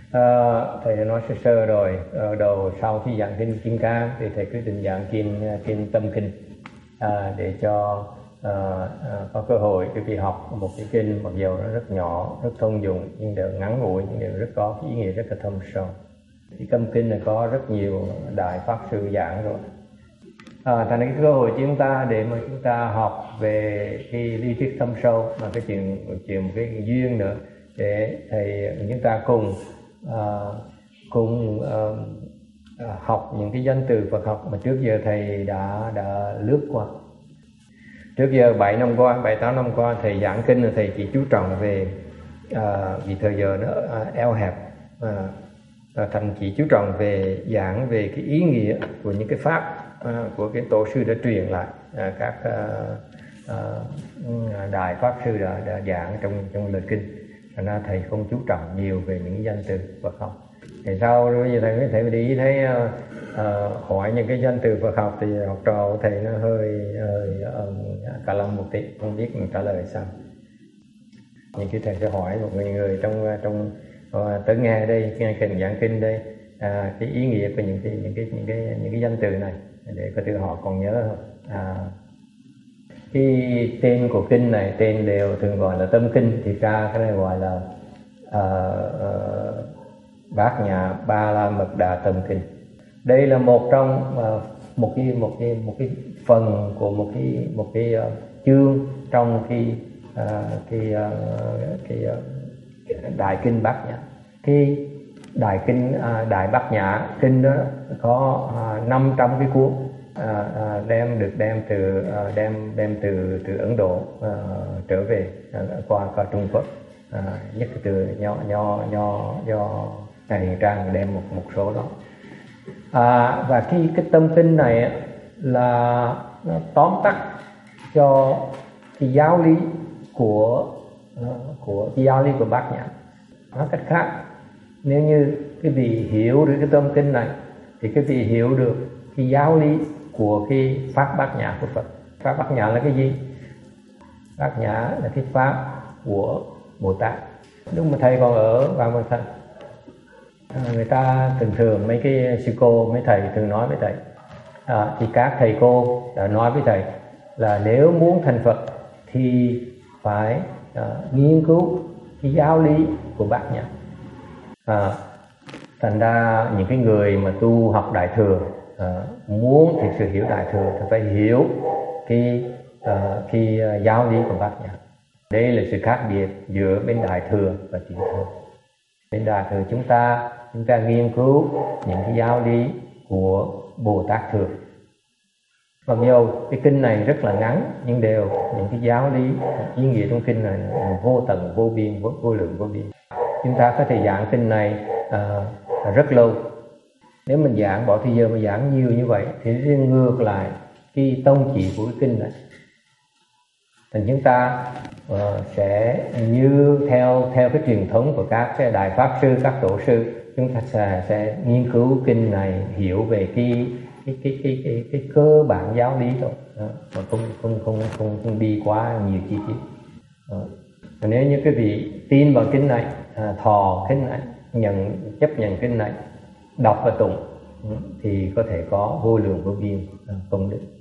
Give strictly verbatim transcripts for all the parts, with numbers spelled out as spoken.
À, thầy đã nói sơ sơ rồi. Ở đầu sau khi giảng kinh Kim Cang thì thầy quyết định giảng kinh kinh Tâm Kinh à, để cho à, à, có cơ hội cái việc học một cái kinh mặc dù nó rất nhỏ, rất thông dụng nhưng đều ngắn ngủi, nhưng đều rất có cái ý nghĩa rất là thâm sâu. Cái Tâm Kinh này có rất nhiều đại pháp sư giảng rồi. À, thành cái cơ hội chúng ta để mà chúng ta học về cái lý thuyết thâm sâu, mà cái chuyện chuyện một cái duyên nữa để thầy chúng ta cùng à, cùng à, học những cái danh từ Phật học mà trước giờ thầy đã đã lướt qua. Trước giờ bảy năm qua, bảy tám năm qua thầy giảng kinh là thầy chỉ chú trọng về à, vì thời giờ nó à, eo hẹp, à, thành chỉ chú trọng về giảng về cái ý nghĩa của những cái pháp à, của cái tổ sư đã truyền lại, à, các à, à, đại pháp sư đã, đã giảng trong trong lời kinh. Thành ra thầy không chú trọng nhiều về những danh từ Phật học. Thì sau bây giờ thầy mới thầy mới để ý thấy uh, uh, hỏi những cái danh từ Phật học thì học trò của thầy nó hơi, hơi uh, cả lâm một tí, không biết mình trả lời sao. Nhưng khi thầy sẽ hỏi một người người trong trong uh, tới nghe đây, nghe kinh giảng kinh đây, uh, cái ý nghĩa của những cái những cái những cái những cái danh từ này để có thể họ còn nhớ không. À, cái tên của kinh này tên đều thường gọi là Tâm Kinh, thì ra cái này gọi là uh, uh, Bát Nhã Ba La Mật Đa Tâm Kinh. Đây là một trong uh, một cái một cái một cái phần của một cái một cái uh, chương trong cái uh, cái uh, cái uh, Đại Kinh Bát Nhã. Cái Đại Kinh uh, Đại Bát Nhã kinh đó có uh, năm trăm cái cuốn. À, à, đem được đem từ à, đem đem từ từ Ấn Độ à, trở về à, qua qua Trung Quốc, à, nhất là từ nho nho nho do Ngài Hiền Trang đem một một số đó. À, và cái cái tâm kinh này là nó tóm tắt cho cái giáo lý của của cái giáo lý của Bát Nhã. Nói cách khác, nếu như cái vị hiểu được cái tâm kinh này thì cái vị hiểu được cái giáo lý của cái pháp Bát Nhã của Phật. Pháp Bát Nhã là cái gì? Bát Nhã là cái pháp của Bồ Tát. Lúc mà thầy còn ở Vạn Vật Thành, người ta thường thường mấy cái sư cô, mấy thầy thường nói với thầy, à, thì các thầy cô đã nói với thầy là nếu muốn thành Phật thì phải à, nghiên cứu cái giáo lý của Bát Nhã. À, thành ra những cái người mà tu học Đại Thừa, À, muốn thực sự hiểu Đại Thừa thì phải hiểu cái, uh, cái uh, giáo lý của Bát Nhã. Đây là sự khác biệt giữa bên Đại Thừa và Tiểu Thừa. Bên Đại Thừa chúng ta chúng ta nghiên cứu những cái giáo lý của Bồ Tát Thừa. Mặc dù cái kinh này rất là ngắn nhưng đều những cái giáo lý ý nghĩa trong kinh này vô tận vô biên, vô, vô lượng vô biên. Chúng ta có thể giảng kinh này uh, rất lâu. Nếu mình giảng bỏ thời giờ mà giảng nhiều như vậy thì ngược lại cái tông chỉ của cái kinh này. Thì chúng ta uh, sẽ như theo theo cái truyền thống của các cái đại pháp sư, các tổ sư, chúng ta sẽ, sẽ nghiên cứu kinh này, hiểu về cái cái cái cái cái, cái cơ bản giáo lý thôi, uh, mà không không không không không đi quá nhiều chi tiết. Uh, nếu như cái vị tin vào kinh này, uh, thọ kinh này, nhận chấp nhận kinh này, đọc và tụng thì có thể có vô lượng vô biên công đức.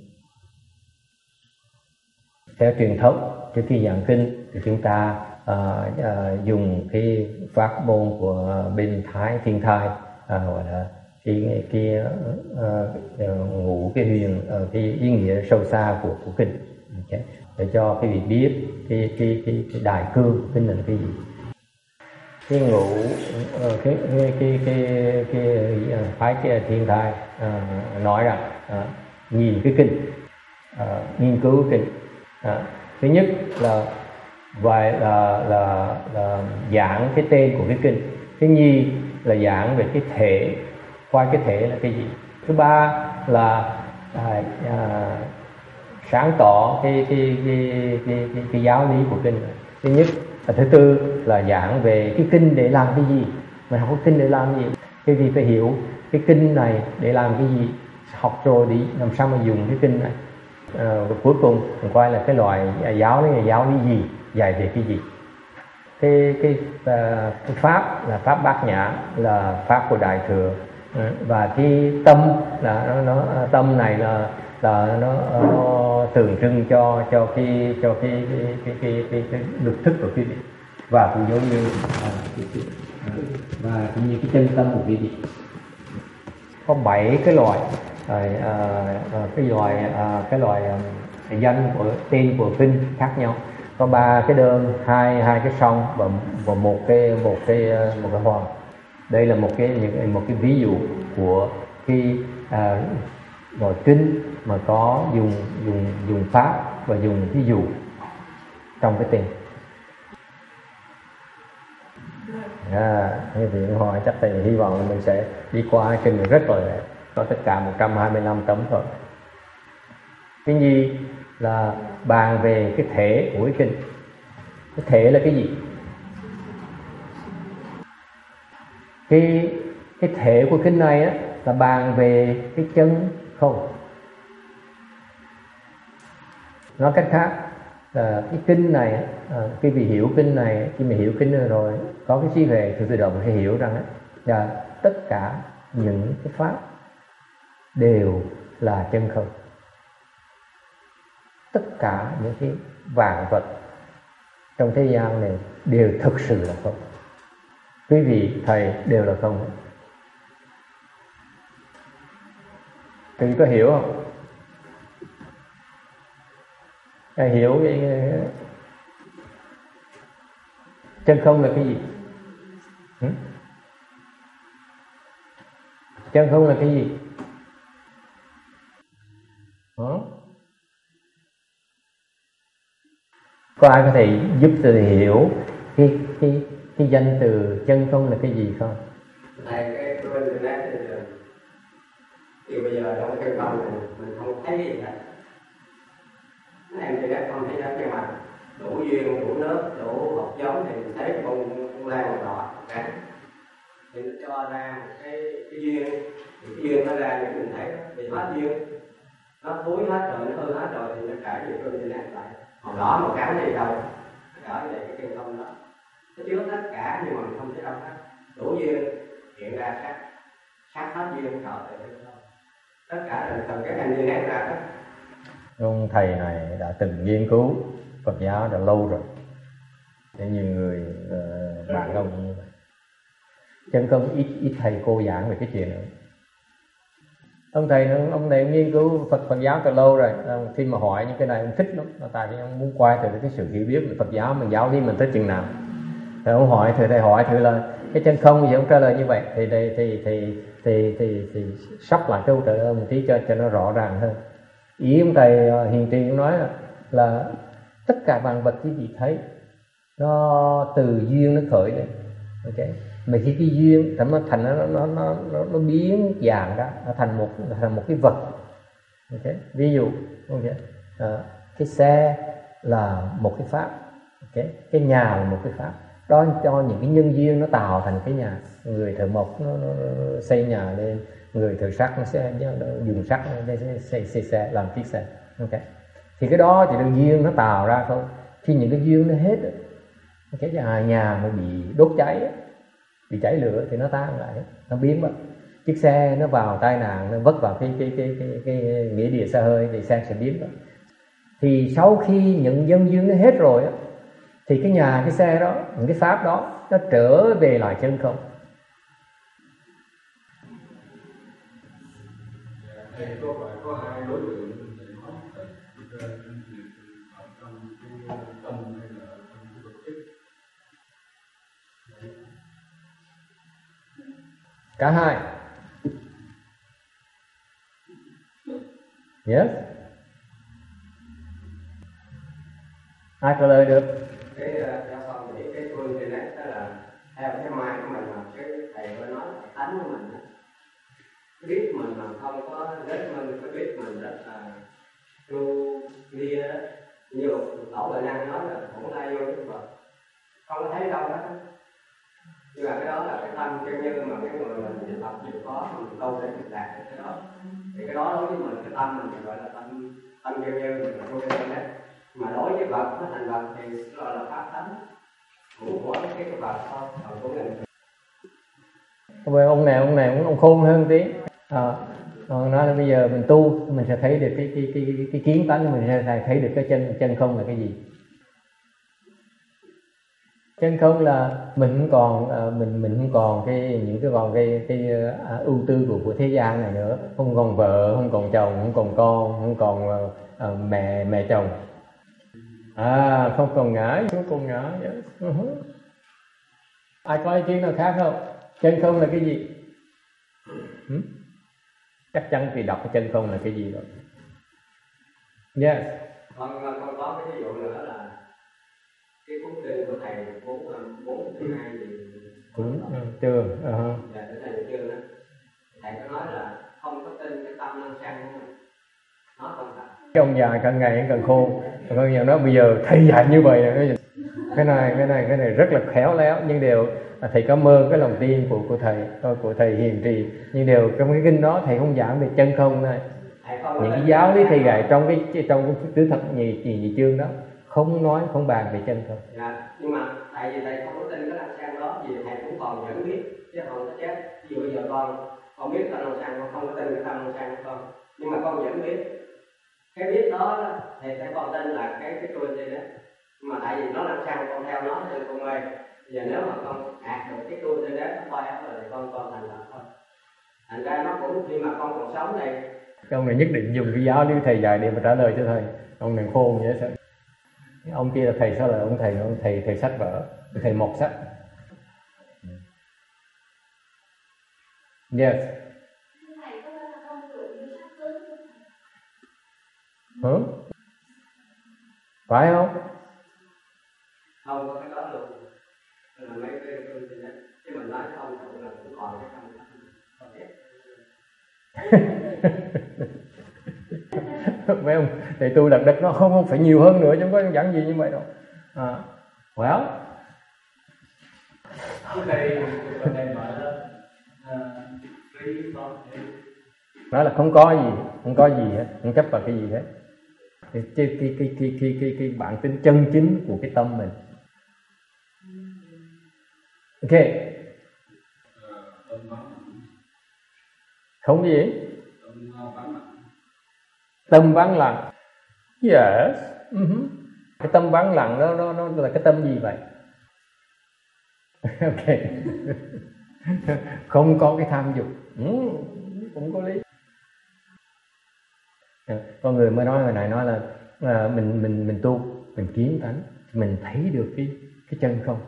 Theo truyền thống, trước khi giảng kinh thì chúng ta uh, uh, dùng cái pháp môn của bên Thái Thiên Thai, uh, gọi là cái cái uh, uh, ngũ cái huyền, uh, cái ý nghĩa sâu xa của của kinh, okay, để cho cái vị biết cái cái cái, cái đại cương kinh là cái gì. Cái ngũ cái cái cái cái cái phái cái Thiên Thai uh, nói rằng uh, nhìn cái kinh, uh, nghiên cứu kinh, uh, thứ nhất là vài là, là là giảng cái tên của cái kinh, thứ nhì là giảng về cái thể, coi cái thể là cái gì, thứ ba là uh, uh, sáng tỏ cái cái cái cái, cái, cái giáo lý của kinh. Thứ nhất và thứ tư là giảng về cái kinh để làm cái gì, mình học cái kinh để làm cái gì, cái gì phải hiểu cái kinh này để làm cái gì, học rồi đi làm sao mà dùng cái kinh này. À, cuối cùng mình coi là cái loại giáo lý này giáo lý gì, dạy về cái gì. cái cái, uh, cái pháp là pháp bát nhã, là pháp của đại thừa, và cái tâm là nó, nó tâm này là là nó, nó tượng trưng cho cho cái cho cái cái cái cái, cái, cái lực thức của quý vị, và cũng giống như à, cái, cái, và cũng như cái chân tâm của quý vị. Có bảy cái loại à, à, cái loại à, cái loại à, danh của tên của kinh khác nhau. Có ba cái đơn, hai hai cái song và, và một cái một cái một cái hoa. Đây là một cái những một cái ví dụ của cái à, loại kinh mà có dùng dùng dùng pháp và dùng ví dụ trong cái tên. À, như vậy hỏi chắc thầy hy vọng là mình sẽ đi qua kinh này rất là đẹp, có tất cả một trăm hai mươi lăm tấm thôi. Cái gì là bàn về cái thể của cái kinh. Cái thể là cái gì? Cái cái thể của kinh này á là bàn về cái chân không. Nói cách khác là cái kinh này à, khi mình hiểu kinh này, khi mình hiểu kinh rồi có cái trí về thì tự động sẽ hiểu rằng là tất cả những cái pháp đều là chân không. Tất cả những cái vạn vật trong thế gian này đều thực sự là không. Quý vị thầy đều là không. Quý vị có hiểu không? Thầy hiểu vậy. Chân không là cái gì? Ừ? Chân không là cái gì? Ừ? Có ai có thể giúp tôi hiểu cái cái cái danh từ chân không là cái gì không? Này cái bên internet thì, thì bây giờ trong cái chân không này mình không thấy cái gì hết. Em internet không thấy hết, nhưng mà đủ duyên, đủ nước, đủ hột giống thì mình thấy con con lan màu đỏ cả. Thì nó cho ra một cái cái duyên, thì cái duyên nó ra thì mình thấy thì hết duyên, nó thúi hết rồi, nó hư hết rồi thì nó cải về cái internet lại. Màu đỏ màu trắng thì đâu, nó cỡ về cái chân không đó. Nó chứa tất cả nhưng mà mình không thấy đâu hết. Đủ duyên hiện ra sắc, sắc hết duyên trở về chân không. Tất cả là cần cái internet ra hết. Ông thầy này đã từng nghiên cứu Phật giáo đã lâu rồi, để nhiều người uh, bạn ông như vậy. Chân không ít ít thầy cô giảng về cái chuyện này. Ông thầy ông này nghiên cứu Phật Phật giáo từ lâu rồi. Khi mà hỏi những cái này ông thích lắm, tại vì ông muốn quay từ cái sự hiểu biết về Phật giáo mình giáo lý mình tới chừng nào. Thì ông hỏi thử thầy hỏi thử là cái chân không thì ông trả lời như vậy, thì thì thì thì thì thì, thì sắp lại câu trả lời một tí cho cho nó rõ ràng hơn. Ý ông thầy Hiền Trì cũng nói là, là tất cả vạn vật quý vị thấy nó từ duyên nó khởi lên, ok? Mà khi cái duyên nó thành nó nó nó nó, nó biến dạng ra, nó thành một thành một cái vật, ok? Ví dụ, ok? À, cái xe là một cái pháp, ok? Cái nhà là một cái pháp. Đó cho những cái nhân duyên nó tạo thành cái nhà. Người thợ mộc nó, nó xây nhà lên, người thợ sắt nó sẽ nó dùng sắt nó sẽ xây, xây xe làm chiếc xe, ok? Thì cái đó chỉ là duyên nó tạo ra thôi. Khi những cái duyên nó hết, cái nhà nhà nó bị đốt cháy, bị cháy lửa thì nó tan lại, nó biến mất. Chiếc xe nó vào tai nạn, nó vấp vào cái cái cái cái, cái, cái nghĩa địa xe hơi thì xe sẽ biến mất. Thì sau khi những nhân duyên nó hết rồi á, thì cái nhà, cái xe đó, những cái pháp đó nó trở về lại chân không. Thầy có phải có hai đối tượng thầy nói trong cái tâm hay là trong cái vật chất? Cả hai. Yes. Ai trả lời được? Cái cho xong thì cái phương internet đó là theo cái mind của mình, mà cái thầy có nói là tánh của mình đó. Cái biết mình mà không có rất mình, cái biết mình rất là lưu lia đó. Nhiều tổ bệnh nhân nói là cũng lai vô cái vật, không có thấy đâu hết. Nhưng mà cái đó là cái tâm chân như mà cái người mình chịu tập chịu khó mình đâu để mình đạt được cái đó. Thì cái đó đối với mình, cái tâm mình gọi là tâm tâm chân như mình là vô cái đấy. Mà đối với vật, nó thành vật thì gọi là pháp tánh. cũng hỏi cái cái bà sao ông cũng nhận. Vậy ông này ông này ông khôn hơn tí. À, ông nói là bây giờ mình tu mình sẽ thấy được cái cái cái cái, cái kiến tánh, mình sẽ thấy được cái chân chân không là cái gì. Chân không là mình không còn mình mình không còn cái những cái còn cái cái à, ưu tư của của thế gian này nữa, không còn vợ, không còn chồng, không còn con, không còn uh, mẹ mẹ chồng, à không còn ngã, không còn ngã. Yes. Uh-huh. Ai có ý kiến nào khác không? Chân không là cái gì? Hmm? Chắc chắn thì đọc cái chân không là cái gì rồi. Yes. Con con có cái ví dụ nữa là cái phúc tinh của thầy bốn bốn thứ hai gì cũng chưa ờ dạ cái thầy chưa đó, thầy có nói là không có tin cái tâm năng sang của mình, nó không thật. Cái ông già càng ngày càng khôn, con nhà nó bây giờ thầy dạy như vậy này, cái này cái này cái này rất là khéo léo, nhưng đều thầy cảm ơn cái lòng tin của của thầy của thầy hiền trì, nhưng đều trong cái kinh đó thầy không giảng về chân không này, những cái giáo lý thầy dạy trong cái trong cái tứ thập nhị nhị, nhị chương đó không nói không bàn về chân không. Dạ, nhưng mà tại vì thầy không có tin cái năng sang đó, vì thầy cũng còn vẫn biết chứ không có chết. Ví dụ bây giờ con con biết tâm năng sang, con không có tin cái tâm năng sang của con, nhưng mà con vẫn biết cái biết đó thì sẽ còn tin là cái cái trôi đi đó, nhưng mà tại vì nó năng sang con theo nó nên con mê. Giờ nếu mà con đạt được cái trôi đi đó nó khoai rồi thì con con thành lập thôi. Thành ra nó cũng khi mà con còn sống này, cái ông này nhất định dùng cái giáo lý thầy dạy để mà trả lời cho thầy. Ông này khôn vậy sao? Ông kia là thầy sao là ông thầy ông thầy thầy sách vở, thầy một sách. Yes. Hả? Phải không? không có cái đó luôn. Là mấy cái cái cái chứ mình nói không cũng là cũng còn cái không còn hết. Mấy ông thầy tu đặt đất nó không không phải nhiều hơn nữa chứ không có giảng gì như vậy đâu. À, well. Thầy thầy nói là nói là không có gì, không có gì hết, không chấp vào cái gì hết. Cái cái cái cái cái cái, cái, cái bản tính chân chính của cái tâm mình. Ok. Không gì? Tâm vắng lặng. Yes. Uh-huh. Cái tâm vắng lặng đó, nó nó là cái tâm gì vậy? Ok. Không có cái tham dục. Ừ, cũng có lý. Con người mới nói hồi nãy nói là à, mình mình mình tu, mình kiến tánh, mình thấy được cái cái chân không.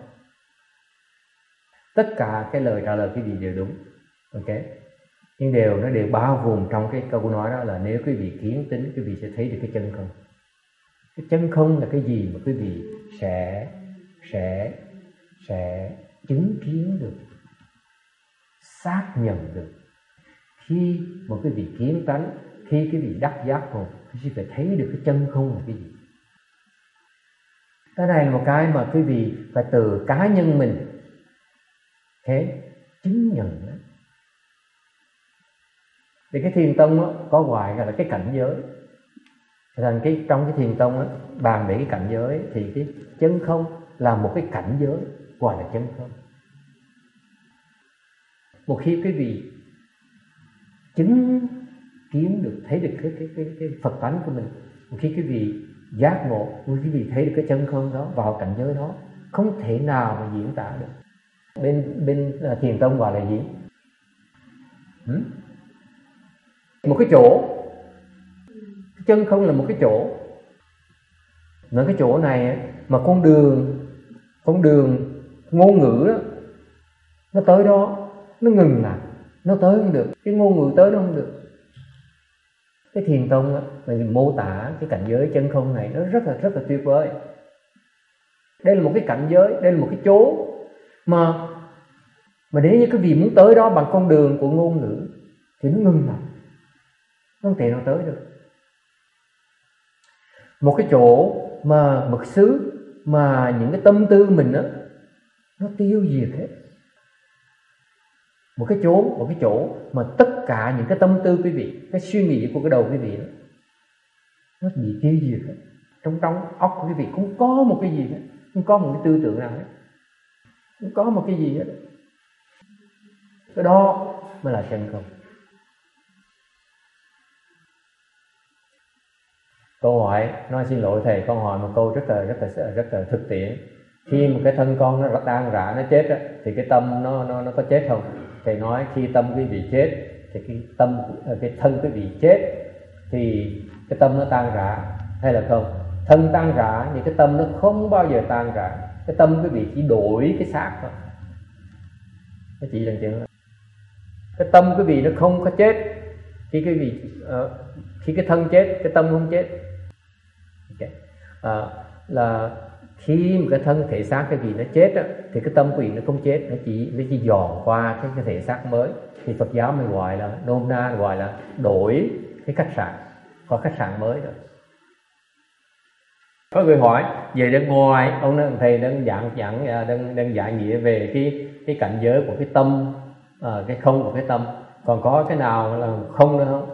Tất cả cái lời trả lời cái gì đều đúng. Ok. Nhưng đều nó đều bao gồm trong cái câu nói đó là nếu quý vị kiến tính, quý vị sẽ thấy được cái chân không. Cái chân không là cái gì mà quý vị sẽ sẽ sẽ chứng kiến được, xác nhận được. Khi một quý vị kiến tánh, khi quý vị đắc giác ngộ, quý vị phải thấy được cái chân không là cái gì. Cái này là một cái mà quý vị phải từ cá nhân mình thế chứng nhận đó. Thì cái thiền tông đó, có gọi là cái cảnh giới. Thành cái trong cái thiền tông đó, bàn về cái cảnh giới thì cái chân không là một cái cảnh giới gọi là chân không. Một khi quý vị chứng kiến được, thấy được cái cái cái, cái Phật tánh của mình, một khi quý vị giác ngộ, một khi quý vị thấy được cái chân không đó vào cảnh giới đó, không thể nào mà diễn tả được. Bên bên thiền tông gọi là gì? Hmm? Một cái chỗ, cái chân không là một cái chỗ. Nói cái chỗ này mà con đường, con đường ngôn ngữ đó, nó tới đó, nó ngừng lại, nó tới không được, cái ngôn ngữ tới nó không được. Cái thiền tông á, mình mô tả cái cảnh giới chân không này nó rất là rất là tuyệt vời. Đây là một cái cảnh giới, đây là một cái chỗ mà mà nếu như cái vị muốn tới đó bằng con đường của ngôn ngữ thì nó ngừng lại, nó không thể nào tới được. Một cái chỗ mà mật xứ mà những cái tâm tư mình á nó tiêu diệt hết. Một cái chỗ, một cái chỗ mà tất cả những cái tâm tư quý vị, cái suy nghĩ của cái đầu quý vị đó, nó bị tiêu diệt hết. Trong trong óc của quý vị không có một cái gì hết, không có một cái tư tưởng nào hết. không có một cái gì hết. Cái đó mới là chân không. Câu hỏi, nói xin lỗi thầy, con hỏi một câu rất là rất là rất là thực tiễn. Khi một cái thân con nó tan rã, nó chết á, thì cái tâm nó nó nó có chết không? Thầy nói khi tâm quý vị chết thì cái tâm cái thân quý vị chết thì cái tâm nó tan rã hay là không? Thân tan rã nhưng cái tâm nó không bao giờ tan rã. Cái tâm quý vị chỉ đổi cái xác thôi. Nó chỉ là chuyện đó. Cái tâm quý vị nó không có chết. Khi quý vị uh, khi cái thân chết, cái tâm không chết. Okay. À, là khi một cái thân thể xác cái gì nó chết á, thì cái tâm quý vị nó không chết, nó chỉ nó chỉ dò qua cái, cái thể xác mới. Thì Phật giáo mới gọi là nôm na gọi là đổi cái khách sạn, có khách sạn mới rồi. Có người hỏi về bên ngoài, ông thầy đang giảng giảng đang đang giải nghĩa về cái cái cảnh giới của cái tâm, à, cái không của cái tâm. Còn có cái nào là không nữa không?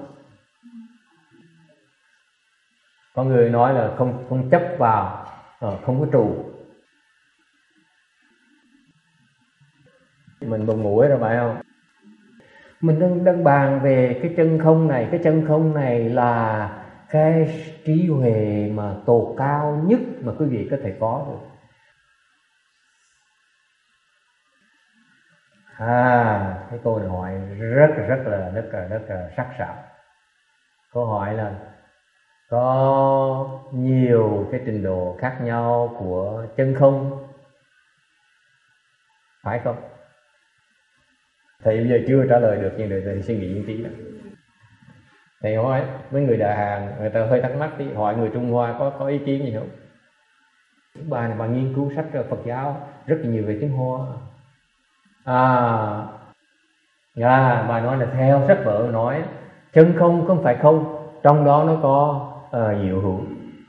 Có người nói là không không chấp vào, à, không có trụ. Mình buồn ngủ rồi phải không? Mình đang đang bàn về cái chân không này, cái chân không này là cái trí huệ mà tột cao nhất mà quý vị có thể có được. À, cái câu hỏi rất rất là rất là rất là sắc sảo. Câu hỏi là có nhiều cái trình độ khác nhau của chân không, phải không? Thầy bây giờ chưa trả lời được, nhưng để thầy suy nghĩ một tí đó. Thầy hỏi với người Đại Hàn, người ta hơi thắc mắc đi, hỏi người Trung Hoa có có ý kiến gì không? Bà này bà nghiên cứu sách Phật giáo rất là nhiều về tiếng Hoa. À, à bà nói là theo sách vở nói chân không không phải không, trong đó nó có uh, diệu hữu.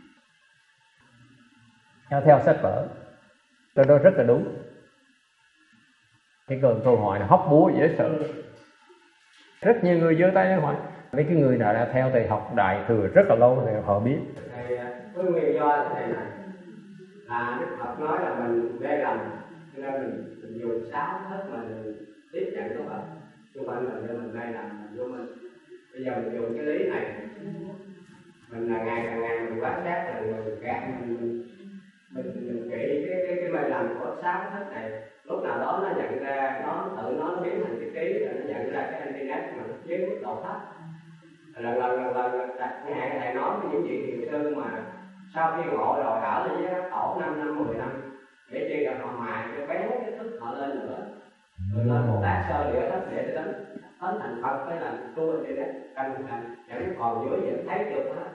Theo theo sách vở, cái đó rất là đúng. Cái câu, câu hỏi là hóc búa dễ sợ. Rất nhiều người giơ tay hỏi. Mấy cái người nào đã theo thầy học Đại Thừa rất là lâu thì họ biết. Thầy có nguyên do thế này là Đức Phật nói là mình mê lầm, cho nên mình, mình dùng sáu thức mà mình tiếp nhận của Phật, chứ không phải mình cho mình mê lầm mình vô mình. Bây giờ mình dùng cái lý này, mình là ngày càng ngày mình quan sát là người gạt mình mình mình kỹ cái cái cái mê lầm của sáu thức này. Lúc nào đó nó nhận ra, nó tự nó nó biến thành cái trí, rồi nó nhận ra cái internet mà nó với mức độ thấp. Lần lần lần lần đặt ngài thầy nói với những vị thiền sư mà sau khi ngộ rồi ở với các tổ năm năm mười năm, để chi là họ mài cho bé cái thức họ lên nữa, rồi lên một tác sơ địa thất để đến đến thành Phật mới là tu internet canh thành chẳng còn dưới vẫn thấy được hết.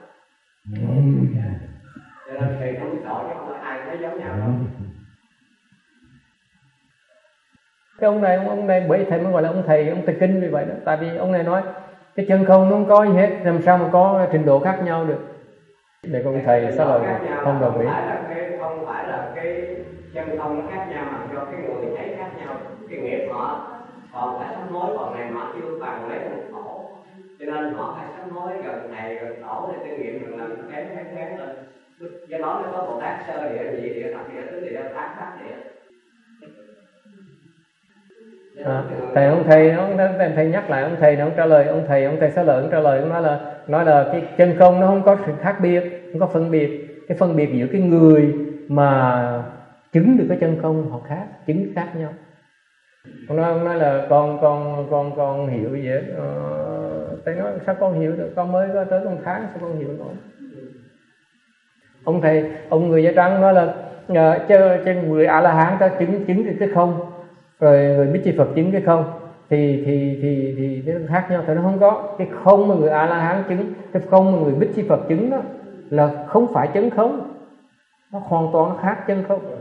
Cho nên thầy không biết độ chứ không phải ai thấy giống nhau đâu. Cái ông này, ông này bởi thầy mới gọi là ông thầy, ông thầy kinh vì vậy đó. Tại vì ông này nói cái chân không nó không có gì hết, làm sao mà có trình độ khác nhau được. Để ông thầy sao lời không đồng ý. Không phải là cái, không phải là cái chân không nó khác nhau, mà do cái người thấy khác nhau. Cái nghiệp họ còn phải sám hối, còn này họ chưa bằng lấy một tổ, cho nên họ phải sám hối gần thầy gần tổ để kinh nghiệm được làm kém kém kém lên. Do đó nó có Bồ Tát sơ địa, nhị địa, thập địa, tứ địa, thác bát địa. À, thầy ông thầy ông thầy nhắc lại ông thầy ông trả lời ông thầy ông thầy Xá Lợi ông trả lời ông nói là nói là cái chân không nó không có sự khác biệt, không có phân biệt. Cái phân biệt giữa cái người mà chứng được cái chân không họ khác, chứng khác nhau. Ông nói ông nói là con con con con hiểu vậy. Ờ, thầy nói sao con hiểu được, con mới có tới một tháng sao con hiểu nổi. Ông thầy ông người da trắng nói là uh, chứ, chứ người A La Hán ta chứng chứng được cái không, rồi người Bích Chi Phật chứng cái không thì thì thì thì nó khác nhau. Thì nó không có cái không mà người A La Hán chứng, cái không mà người Bích Chi Phật chứng đó là không phải chân không, nó hoàn toàn khác chân không.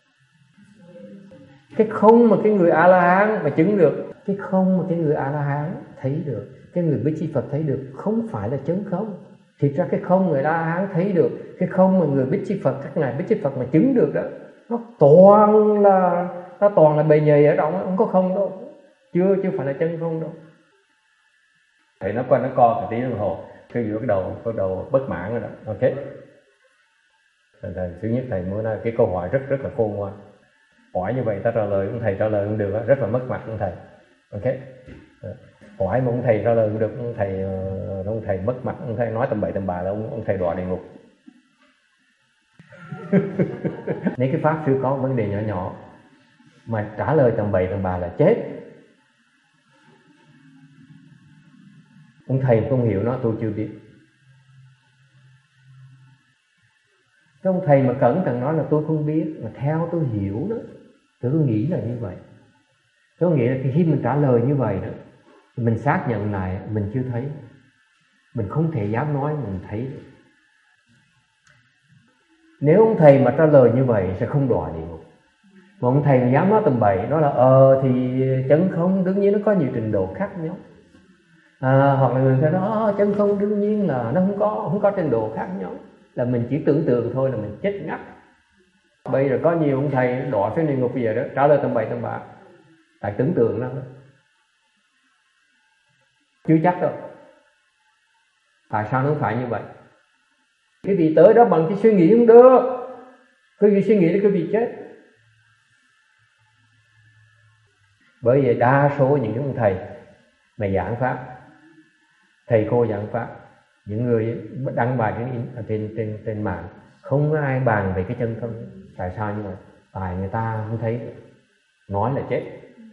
Cái không mà cái người A La Hán mà chứng được, cái không mà cái người A La Hán thấy được, cái người Bích Chi Phật thấy được không phải là chân không. Thì ra cái không người A La Hán thấy được, cái không mà người Bích Chi Phật, các ngài Bích Chi Phật mà chứng được đó, nó toàn là nó toàn là bề nhầy ở trong, không có không đâu, chưa chưa phải là chân không đâu. Thầy nó qua nó co một tí đồng hồ, cái giữa cái đầu cái đầu bất mãn rồi đó. Ok. Thầy, thầy, thứ nhất thầy muốn nói cái câu hỏi rất rất là khôn ngoan. hỏi như vậy ta trả lời ông thầy trả lời không được rất là mất mặt ông thầy. Ok, hỏi mà ông thầy trả lời không được, ông thầy ông thầy mất mặt, ông thầy nói tầm bậy tầm bạ là ông ông thầy đọa địa ngục. Nếu cái pháp sư có vấn đề nhỏ nhỏ mà trả lời tầm bậy tầm bạ là chết. Ông thầy không hiểu nó, tôi chưa biết. Cái ông thầy mà cẩn thận nói là tôi không biết, mà theo tôi hiểu đó, tôi cứ nghĩ là như vậy. Tôi nghĩ là khi mình trả lời như vậy đó, mình xác nhận lại mình chưa thấy, mình không thể dám nói mình thấy được. Nếu ông thầy mà trả lời như vậy sẽ không đọa địa ngục. Mà ông thầy dám nói tầm bậy, nói là ờ thì chân không đương nhiên nó có nhiều trình độ khác nhau. À, hoặc là người ta nói chân không đương nhiên là nó không có không có trình độ khác nhau, là mình chỉ tưởng tượng thôi là mình chết ngắt. Bây giờ có nhiều ông thầy đọa xuống địa ngục bây giờ đó, trả lời tầm bậy tầm bạ, tại tưởng tượng lắm đó. Chưa chắc đâu. Tại sao nó không phải như vậy? Cái vị tới đó bằng cái suy nghĩ không được, cái vị suy nghĩ là cái vị chết. Bởi vì đa số những ông thầy mà giảng pháp, thầy cô giảng pháp, những người đăng bài trên trên trên, trên mạng, không có ai bàn về cái chân không. Tại sao như vậy? Tại người ta không thấy, nói là chết.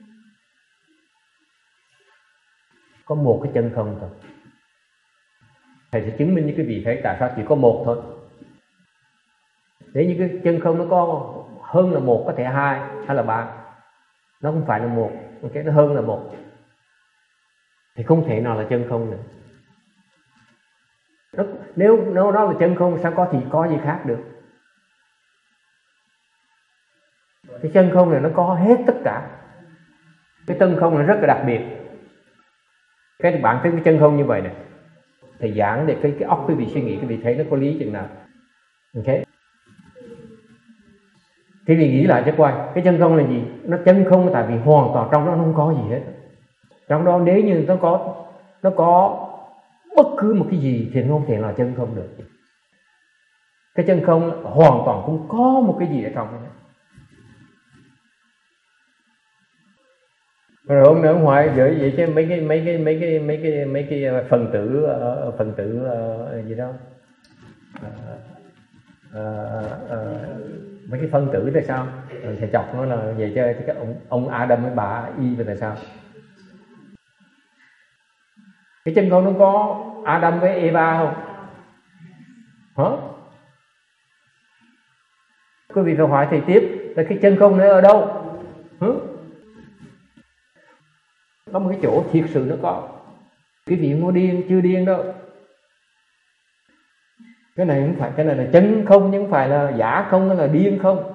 Có một cái chân không thôi. Thầy sẽ chứng minh cho cái vị thấy tại sao chỉ có một thôi. Nếu như cái chân không nó có hơn là một, có thể hai hay là ba, nó không phải là một, ok, nó hơn là một, thì không thể nào là chân không nữa. Nó, nếu nó đó là chân không sao có thì có gì khác được. Cái chân không này nó có hết tất cả. Cái chân không này rất là đặc biệt. Cái bạn thấy cái chân không như vậy này, thầy giảng để cái cái óc quý vị suy nghĩ, quý vị thấy nó có lý chừng nào. Ok, quý vị nghĩ lại cho quay, cái chân không là gì? Nó chân không tại vì hoàn toàn trong đó nó không có gì hết. Trong đó nếu như nó có nó có bất cứ một cái gì thì nó không thể là chân không được. Cái chân không hoàn toàn không có một cái gì ở trong đó. Rồi hôm nữa ông Hoài gửi vậy chứ mấy cái mấy cái mấy cái mấy cái mấy cái phần tử uh, phần tử uh, gì đó uh, uh, uh, mấy cái phân tử tại sao thầy chọc nó là vậy chứ cái ông ông Adam với bà y về tại sao cái chân không nó có Adam với Eva không hả? Quý vị phải hỏi thầy tiếp là cái chân không nó ở đâu hả? Có một cái chỗ thiệt sự nó có. Cái vị mua điên chưa điên đâu. Cái này không phải, cái này là chân không nhưng không phải là giả không, nó là điên không.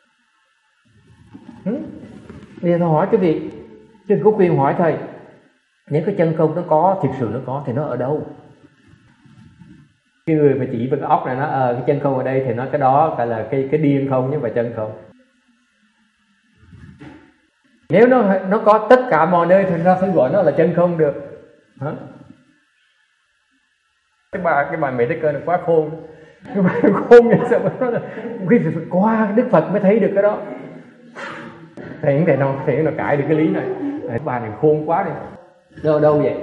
Ừ? Bây giờ tôi hỏi cái vị, chứ có quyền hỏi thầy, nếu cái chân không nó có, thiệt sự nó có thì nó ở đâu? Cái người mà chỉ với cái óc này nó ờ à, cái chân không ở đây thì nói cái đó phải là cái cái điên không chứ không phải chân không. Nếu nó nó có tất cả mọi nơi thì ra phải gọi nó là chân không được. Hả? Cái bà cái bà Mẹ Thích Cơ này quá khôn. Cái bà khôn như sao mà nó là cái phải qua Đức Phật mới thấy được cái đó. Thầy không thể nào thể nào cãi được cái lý này. Cái bà này khôn quá đi. Đâu đâu vậy?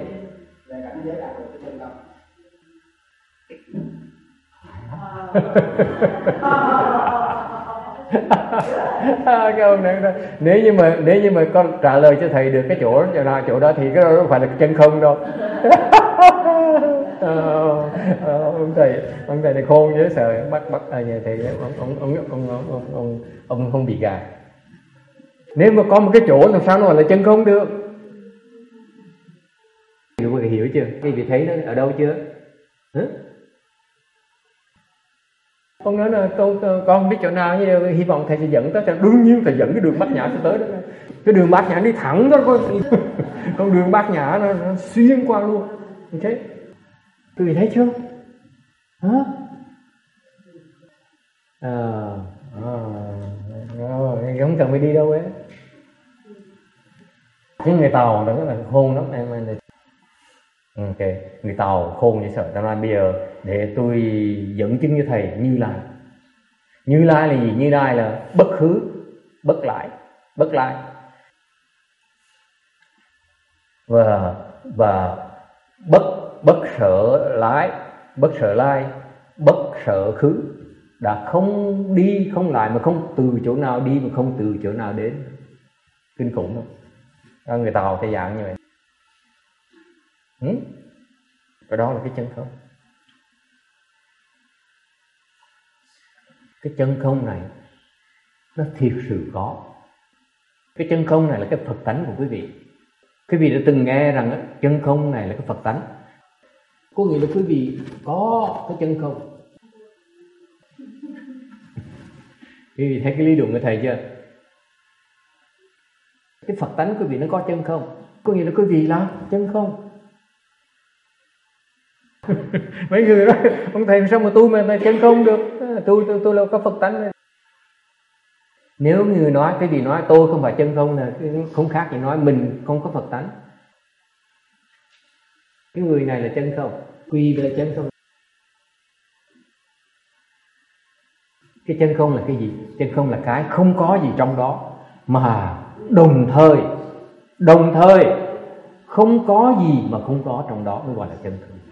Cái ông này nếu như mà nếu như mà con trả lời cho thầy được cái chỗ nào chỗ đó thì cái đó không phải là chân không đâu. ờ, ờ, ông thầy ông thầy này khôn dễ sợ, bắt bắt à, nhà thầy ông ông ông ông ông ông, ông, ông không bị gài. Nếu mà có một cái chỗ làm sao nó gọi là chân không được? Hiểu hiểu chưa? Cái vị thấy nó ở đâu chưa? Hả? Ông nói là con con biết chỗ nào, như hy vọng thầy sẽ dẫn tới. Đương nhiên thầy dẫn cái đường Bát Nhã sẽ tới đó. Cái đường Bát Nhã đi thẳng đó, con, con đường Bát Nhã nó, nó xuyên qua luôn. Ok, quý vị thấy chưa? Hả? À, à, rồi không cần phải đi đâu ấy. Những người Tàu đó là khôn lắm em ơi. Ok, người Tàu khôn như sợ. Tao nói bây giờ để tôi dẫn chứng cho thầy Như Lai. Như Lai là gì? Như Lai là bất khứ, bất lại, bất lại. Và và bất bất sợ lái, bất sợ lai, bất sợ khứ, đã không đi không lại mà không từ chỗ nào đi mà không từ chỗ nào đến. Kinh khủng không? Đó, người Tàu thì dạng như vậy. Ừ? Và đó là cái chân không. Cái chân không này nó thiệt sự có. Cái chân không này là cái Phật tánh của quý vị. Quý vị đã từng nghe rằng đó, chân không này là cái Phật tánh. Có nghĩa là quý vị có cái chân không. Quý vị thấy cái lý luận của thầy chưa? Cái Phật tánh quý vị nó có chân không. Có nghĩa là quý vị là chân không. Mấy người nói ông thầy sao mà tôi mà, mà chân không được? Tôi tôi tôi là có Phật tánh này. Nếu người nói, cái gì nói tôi không phải chân không là không khác gì nói mình không có Phật tánh. Cái người này là chân không, quy là chân không. Cái chân không là cái gì? Chân không là cái không có gì trong đó, mà đồng thời đồng thời không có gì mà không có trong đó mới gọi là chân không.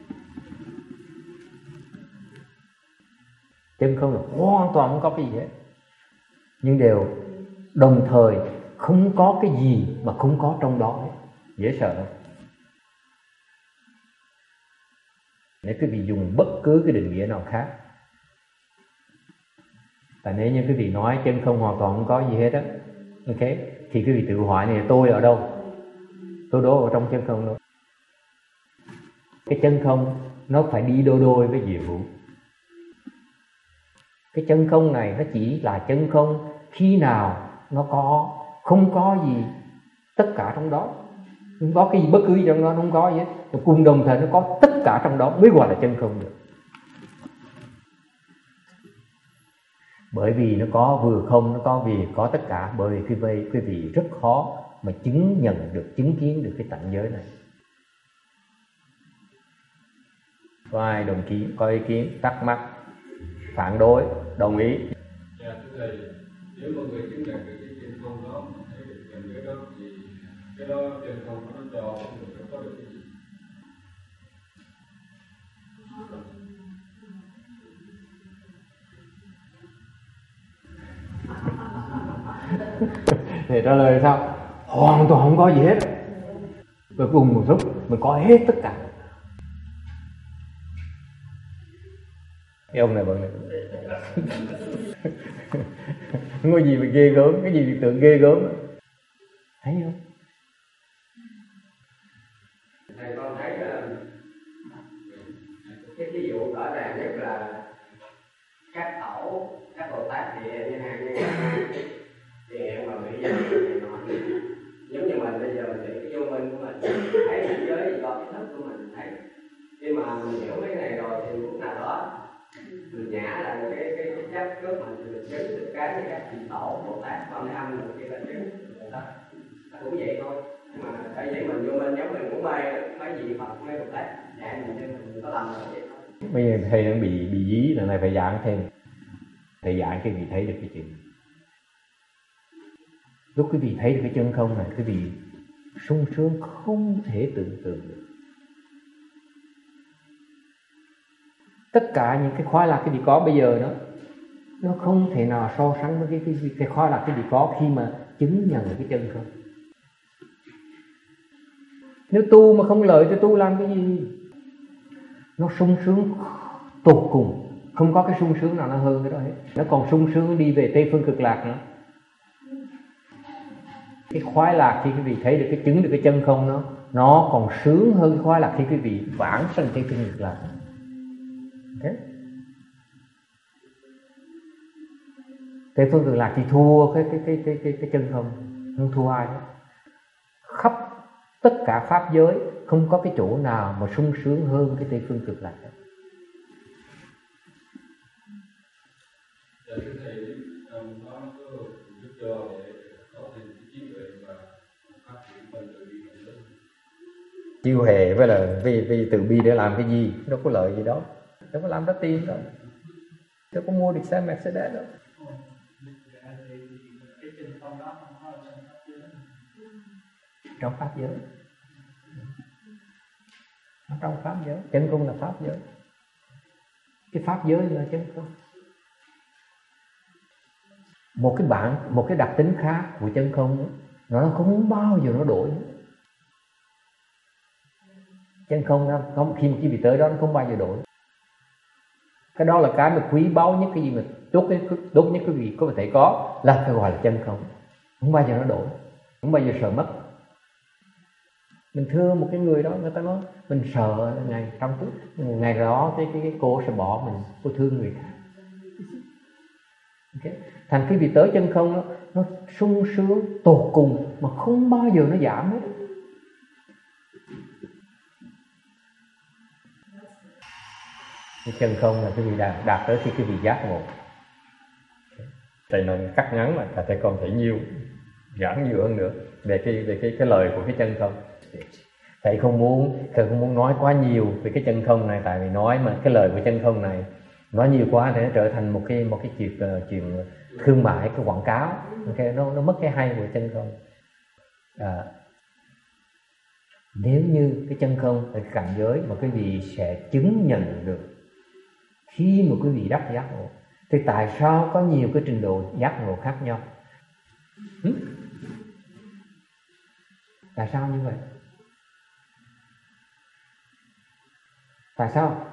Chân không là hoàn toàn không có cái gì hết, nhưng đều đồng thời không có cái gì mà không có trong đó hết. Dễ sợ không? Nếu quý vị dùng bất cứ cái định nghĩa nào khác, tại nếu như quý vị nói chân không hoàn toàn không có gì hết á, ok, thì quý vị tự hỏi này, tôi ở đâu? Tôi đố ở trong chân không đâu. Cái chân không nó phải đi đôi đôi với diệu hữu. Cái chân không này nó chỉ là chân không khi nào nó có, không có gì tất cả trong đó, không có cái gì bất cứ gì trong đó, không có gì hết, cùng đồng thời nó có tất cả trong đó mới gọi là chân không được. Bởi vì nó có vừa không, nó có vì có tất cả. Bởi vì quý vị, quý vị rất khó mà chứng nhận được, chứng kiến được cái tận giới này. Có ai đồng chí có ý kiến, thắc mắc, phản đối, đồng ý? Dạ thưa thầy, nếu mà người chứng nhận được cái chân không đó, thấy được tận giới đó, thì cái đó chân không nó cho người có được cái gì? Thì trả lời sao? Hoàn toàn không có gì hết. Rồi cùng một lúc mình có hết tất cả. Cái ông này bận này không có gì mà ghê gớm, cái gì tưởng ghê gớm. Thấy không? Thầy con thấy là cái ví dụ rõ ràng nhất là các tổ, các Bồ Tát thì như hàng như thì hẹn mà bị giam thì nói giống như mình bây giờ mình bị cái vô minh của mình thấy cảnh giới gì do cái thức của mình thấy, khi mà mình hiểu cái này rồi thì lúc nào đó mình nhả là cái cái cái chấp trước mình thì mình chứng được cái như các vị tổ Bồ Tát con thấy âm được kia là chứng Bồ Tát, nó cũng vậy thôi. Nhưng mà tại vì mình vô minh giống mình cũng mê mấy vị Phật mấy Bồ Tát dạy mình cho mình có làm được vậy thôi. Bây giờ thầy đang bị bị dí, lần này phải giảng thêm. Thầy giảng cái vị thấy được cái chuyện. Lúc quý vị thấy được cái chân không này, quý vị sung sướng không thể tưởng tượng được. Tất cả những cái khoái lạc cái vị có bây giờ đó, nó không thể nào so sánh với cái cái, cái khoái lạc cái vị có khi mà chứng nhận được cái chân không. Nếu tu mà không lợi thì tu làm cái gì? Nó sung sướng tột cùng, không có cái sung sướng nào nó hơn cái đó hết. Nó còn sung sướng đi về Tây Phương Cực Lạc nữa. Cái khoái lạc khi quý vị thấy được cái chứng được cái chân không nó nó còn sướng hơn cái khoái lạc khi quý vị vãng sanh Tây Phương Cực Lạc. Okay. Tây Phương Cực Lạc thì thua cái cái cái cái cái, cái chân không, không thua ai hết. Khắp tất cả pháp giới không có cái chỗ nào mà sung sướng hơn cái Tây Phương Cực Lạc hết. Dạ thưa thầy, nó có giúp cho để có thêm cái trí tuệ và phát triển phần tự bi mạnh lớn. Chiêu hề với là vì vì từ bi để làm cái gì, đâu có lợi gì đó, đâu có làm ra tiền đâu, đâu có mua được xe Mercedes đâu. trong pháp giới. Nó trong pháp giới, chân không là pháp giới. Cái pháp giới là chân không. Một cái bản, một cái đặc tính khác của chân không đó, nó không bao giờ nó đổi. Chân không đó, không, khi mà quý vị tới đó nó không bao giờ đổi. Cái đó là cái mà quý báu nhất, cái gì mà tốt nhất, tốt nhất quý vị có thể có là phải gọi là chân không. Không bao giờ nó đổi, không bao giờ sợ mất. Mình thương một cái người đó, người ta nói mình sợ ngày trong phút ngày đó cái, cái, cái cô sẽ bỏ mình, cô thương người khác. Okay. Thành khi vị tới chân không đó, nó sung sướng tột cùng mà không bao giờ nó giảm hết. Cái chân không là cái vị đạt, đạt tới khi cái vị giác ngộ. Thầy nói cắt ngắn mà thầy còn thấy nhiều, giảng nhiều hơn nữa về cái về cái cái lời của cái chân không. Thầy không muốn thầy không muốn nói quá nhiều về cái chân không này, tại vì nói mà cái lời của chân không này nói nhiều quá thì nó trở thành một cái một cái chuyện uh, chuyện thương mại, cái quảng cáo. Okay, nó nó mất cái hay của chân không. À, nếu như cái chân không là cảnh giới mà quý vị sẽ chứng nhận được khi mà quý vị đắc giác ngộ, thì tại sao có nhiều cái trình độ giác ngộ khác nhau? Hmm? Tại sao như vậy? Tại sao?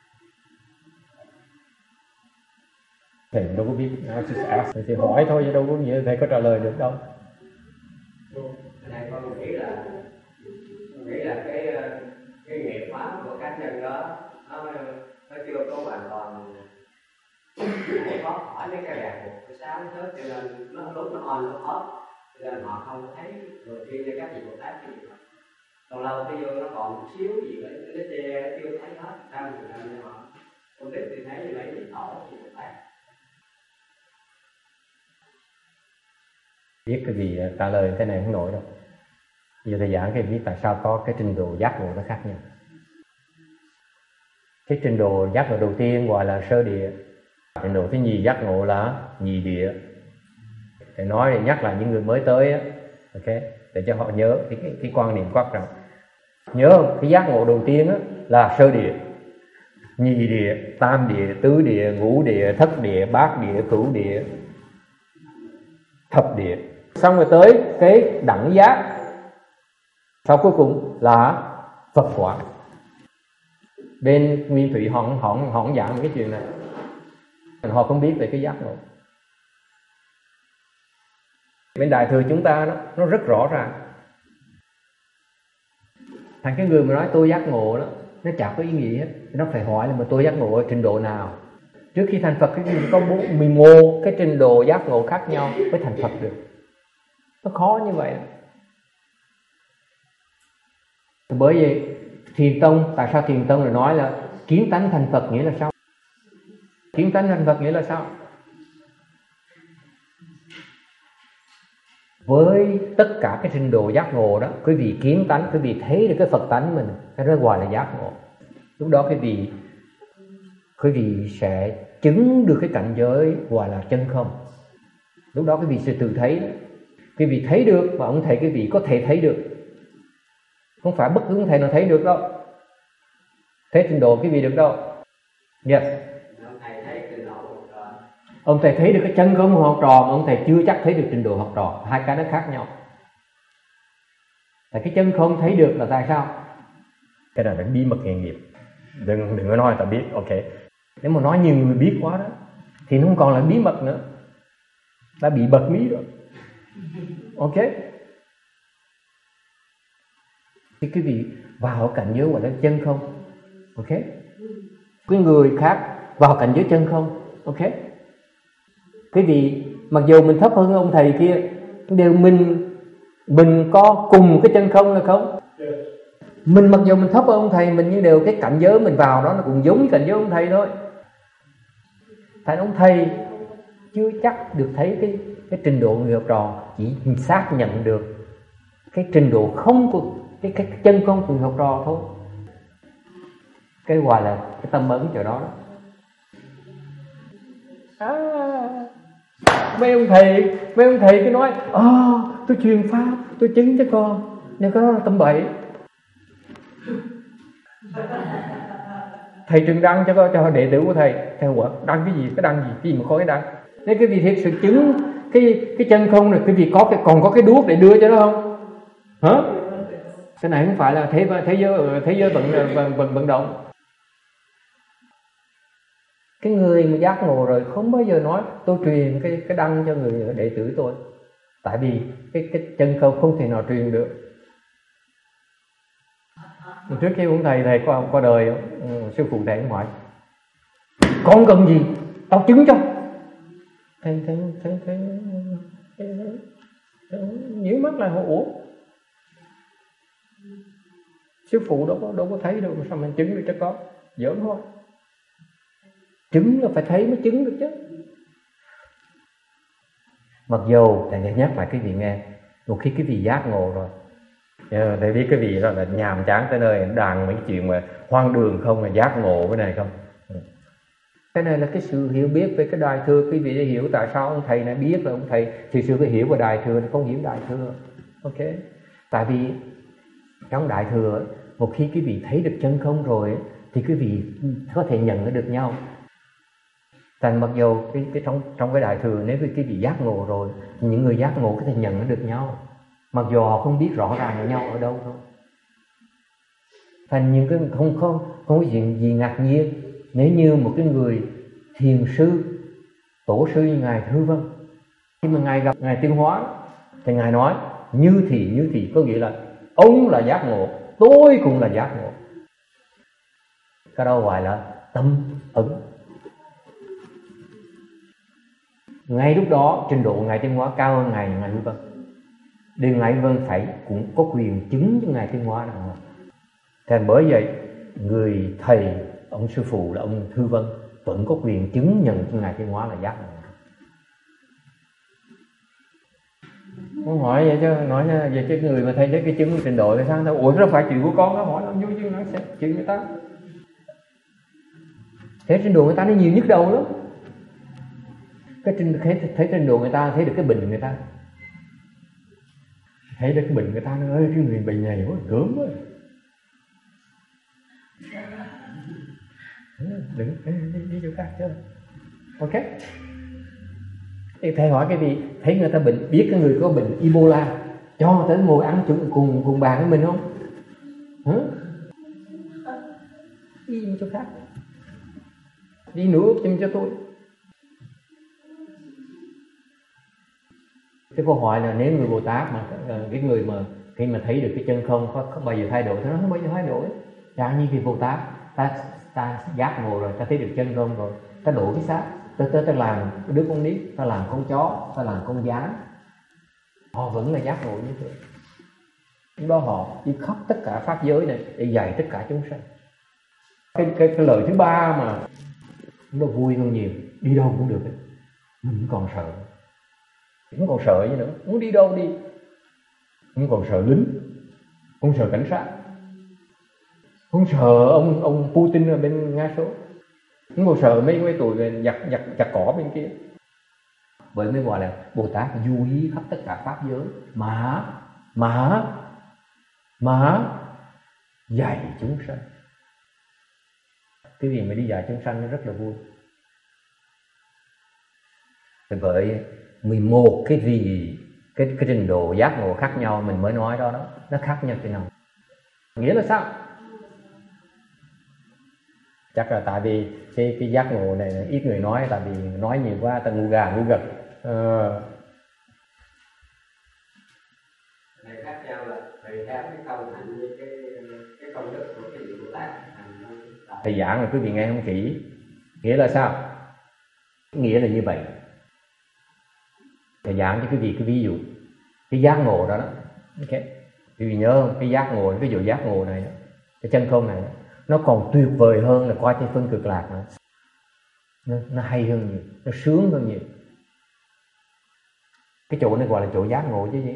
Thầy đâu có biết, thầy thì hỏi thôi chứ đâu có nghĩa thầy có trả lời được đâu. Này con nghĩ là nghĩ là cái cái nghiệp pháp của cá nhân đó nó nó chưa có hoàn toàn thoát khỏi mấy cái ràng buộc của sáng hết, cho nên nó lúc nó on nó off, cho nên họ không thấy người kia như các vị Bồ Tát cái gì đó. Còn lâu cái vô nó còn một xíu gì đấy, nó che nó chưa thấy hết, sao người ta như họ không biết thì thấy như vậy thì thổi thì Bồ Tát. Biết cái gì trả lời cái này không nổi đâu. Giờ thầy giảng cái biết tại sao có cái trình độ giác ngộ nó khác nhau. Cái trình độ giác ngộ đầu tiên gọi là sơ địa, trình độ thứ nhì giác ngộ là nhị địa. Thầy nói để nhắc lại những người mới tới á, ok, để cho họ nhớ cái cái, cái quan niệm quan trọng. Nhớ không? Cái giác ngộ đầu tiên á là sơ địa, nhị địa, tam địa, tứ địa, ngũ địa, thất địa, bát địa, cửu địa, thập địa. Xong rồi tới cái đẳng giác, sau cuối cùng là Phật quả. Bên Nguyên Thủy họ họ họ giảng cái chuyện này, họ không biết về cái giác ngộ. Bên Đại Thừa chúng ta đó, nó rất rõ ràng. Thành cái người mà nói tôi giác ngộ đó, nó chẳng có ý nghĩa hết. Nó phải hỏi là mà tôi giác ngộ ở trình độ nào. Trước khi thành Phật cái gì có mười một cái trình độ giác ngộ khác nhau mới thành Phật được. Nó khó như vậy. Bởi vậy Thiền Tông, tại sao Thiền Tông lại nói là kiến tánh thành Phật nghĩa là sao? Kiến tánh thành Phật nghĩa là sao? Với tất cả cái trình độ giác ngộ đó, quý vị kiến tánh, quý vị thấy được cái Phật tánh mình, cái đó gọi là giác ngộ. Lúc đó quý vị quý vị sẽ chứng được cái cảnh giới gọi là chân không. Lúc đó quý vị sẽ tự thấy đó. Quý vị thấy được và ông thầy quý vị có thể thấy được. Không phải bất cứ ông thầy nào thấy được đâu. Thấy trình độ quý vị được đâu. Yes. Ông thầy thấy trình độ học trò. Ông thầy thấy được cái chân không của học trò mà ông thầy chưa chắc thấy được trình độ học trò. Hai cái nó khác nhau. Tại cái chân không thấy được là tại sao? Cái này là bí mật nghề nghiệp. Đừng, đừng có nói ta biết, ok. Nếu mà nói nhiều người biết quá đó thì nó không còn là bí mật nữa. Đã bị bật mí rồi. Ok. Thì quý vị vào cảnh giới gọi là chân không. Ok. Cái người khác vào cảnh giới chân không. Ok. Quý vị mặc dù mình thấp hơn ông thầy kia, đều mình mình có cùng cái chân không hay không? Mình mặc dù mình thấp hơn ông thầy, mình như đều cái cảnh giới mình vào đó nó cũng giống như cảnh giới ông thầy thôi. Thành ông thầy chưa chắc được thấy cái cái trình độ người học trò, chỉ xác nhận được cái trình độ không của cái, cái chân không của người học trò thôi. Cái gọi là cái tâm ấn chỗ đó, đó. À, mấy ông thầy mấy ông thầy cứ nói à, tôi truyền pháp, tôi chứng cho con. nếu có nói tầm bậy. Thầy Trừng đăng cho cho đệ tử của thầy, theo quả đăng cái gì, cái đăng gì, cái gì mà có cái đăng. Nếu cái vị thiệt sự chứng cái cái chân không này, cái vị có cái còn có cái đuốc để đưa cho nó không? Hả? Cái này không phải là thế thế giới thế giới vận vận vận, vận động. Cái người mà giác ngộ rồi không bao giờ nói tôi truyền cái cái đăng cho người đệ tử tôi, tại vì cái cái chân không không thể nào truyền được. Trước khi ông thầy thầy qua qua đời, ừ, sư phụ thầy cũng hỏi con cần gì tao chứng cho. Thầy thầy thầy thầy nhíu mắt lại hỏi ủa, sư phụ đâu có đâu có thấy đâu mà sao mình chứng được cho con? Giỡn thôi. Chứng là phải thấy mới chứng được chứ. Mặc dù thầy nhắc lại cái vị nghe, một khi cái vị giác ngộ rồi, thầy biết cái vị đó là nhàm chán tới nơi đàn mấy chuyện mà hoang đường không, là giác ngộ cái này không. Cái này là cái sự hiểu biết về cái Đại Thừa. Quý vị hiểu tại sao ông thầy này biết là ông thầy thì sự phải hiểu về Đại Thừa, không hiểu Đại Thừa. Ok. Tại vì trong Đại Thừa, một khi quý vị thấy được chân không rồi thì quý vị có thể nhận được nhau. Thành mặc dù cái, cái trong trong cái Đại Thừa, nếu quý vị giác ngộ rồi, những người giác ngộ có thể nhận được nhau, mặc dù họ không biết rõ ràng với nhau ở đâu thôi. Thành những cái không không không có chuyện gì ngạc nhiên nếu như một cái người thiền sư, tổ sư như ngài Thư Vân, khi mà ngài gặp ngài Tiên Hóa thì ngài nói như thì như thì, có nghĩa là ông là giác ngộ, tôi cũng là giác ngộ. Cái đó gọi là tâm ấn. Ngay lúc đó trình độ ngài Tiên Hóa cao hơn ngài ngài Thư Vân, điều ngài Vân phải cũng có quyền chứng cho ngài Tiên Hóa nào. Thành bởi vậy người thầy, ông sư phụ là ông Thư Vân vẫn có quyền chứng nhận cho ngài Tiên Hóa là giác ngộ. Con hỏi vậy chứ, nói vậy chứ người mà thấy thấy cái chứng trình độ thì sao? Ủa nó phải chuyện của con đó, hỏi làm vui chứ nó sẽ chuyện người ta. Thế trình độ người ta nó nhiều nhức đầu lắm. Cái trình thấy, thấy trình độ người ta thấy được cái bệnh người ta, thấy được cái bệnh người ta nó ơi cái người bệnh này quá gớm quá. Đừng đi, đi chỗ khác chứ. Ok. Thầy hỏi cái gì? Thấy người ta bệnh, biết cái người có bệnh Ebola, cho tới ngồi ăn chung cùng cùng bàn với mình không? Hả? Đi chỗ khác. Đi nửa úp cho tôi. Cái câu hỏi là nếu người Bồ Tát mà cái người mà khi mà thấy được cái chân không có, có bao giờ thay đổi, nó không bao giờ thay đổi. Chẳng như vì Bồ Tát ta ta giác ngộ rồi, ta thấy được chân không rồi, ta đổ cái xác, ta ta, ta làm đứa con nít, ta làm con chó, ta làm con gián, họ vẫn là giác ngộ như thế. Lúc đó họ đi khắp tất cả pháp giới này để dạy tất cả chúng sanh. Cái cái, cái lời thứ ba mà nó vui hơn nhiều, đi đâu cũng được, mình không còn sợ, không còn sợ gì nữa, muốn đi đâu đi, không còn sợ lính, không sợ cảnh sát, không sợ ông ông Putin ở bên Nga số, không còn sợ mấy mấy tụi giặt giặt giặt cỏ bên kia. Bởi mới gọi là Bồ Tát du hí khắp tất cả pháp giới mà mà mà dạy chúng sanh. Cái gì mà đi dạy chúng sanh nó rất là vui. Bởi mười một cái gì cái cái trình độ giác ngộ khác nhau mình mới nói đó đó, nó khác nhau thế nào? Nghĩa là sao? Chắc là tại vì cái cái giác ngộ này ít người nói, tại vì nói nhiều quá ta ngu gà ngu gật. Ờ. Này khác nhau là tùy theo cái công hạnh với cái cái công đức của cái vị Bồ Tát. Thầy giảng là quý vị nghe không kỹ. Nghĩa là sao? Nghĩa là như vậy. Thầy giảng cho quý vị cái ví dụ, cái giác ngộ đó đó. Ok. Quý vị nhớ không? Cái giác ngộ, ví dụ giác ngộ này, cái chân không này, nó còn tuyệt vời hơn là qua trên phân cực lạc nữa. Nó, nó hay hơn nhiều, nó sướng hơn nhiều. Cái chỗ này gọi là chỗ giác ngộ chứ gì.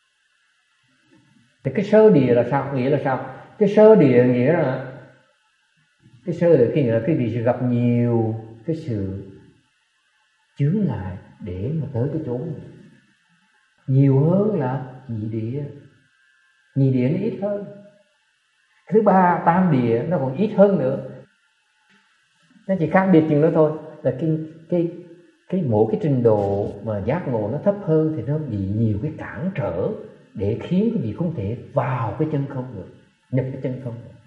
Thì cái sơ địa là sao? Nghĩa là sao? Cái sơ địa nghĩa là cái sơ địa khi nghĩa là cái vị sẽ gặp nhiều cái sự chướng ngại để mà tới cái chỗ này. Nhiều hơn là nhị địa. nhị địa nó ít hơn. Thứ ba, tam địa nó còn ít hơn nữa. Nó chỉ khác biệt chừng đó thôi, là cái cái cái mỗi cái trình độ mà giác ngộ nó thấp hơn thì nó bị nhiều cái cản trở để khiến cái vị không thể vào cái chân không được, nhập cái chân không được.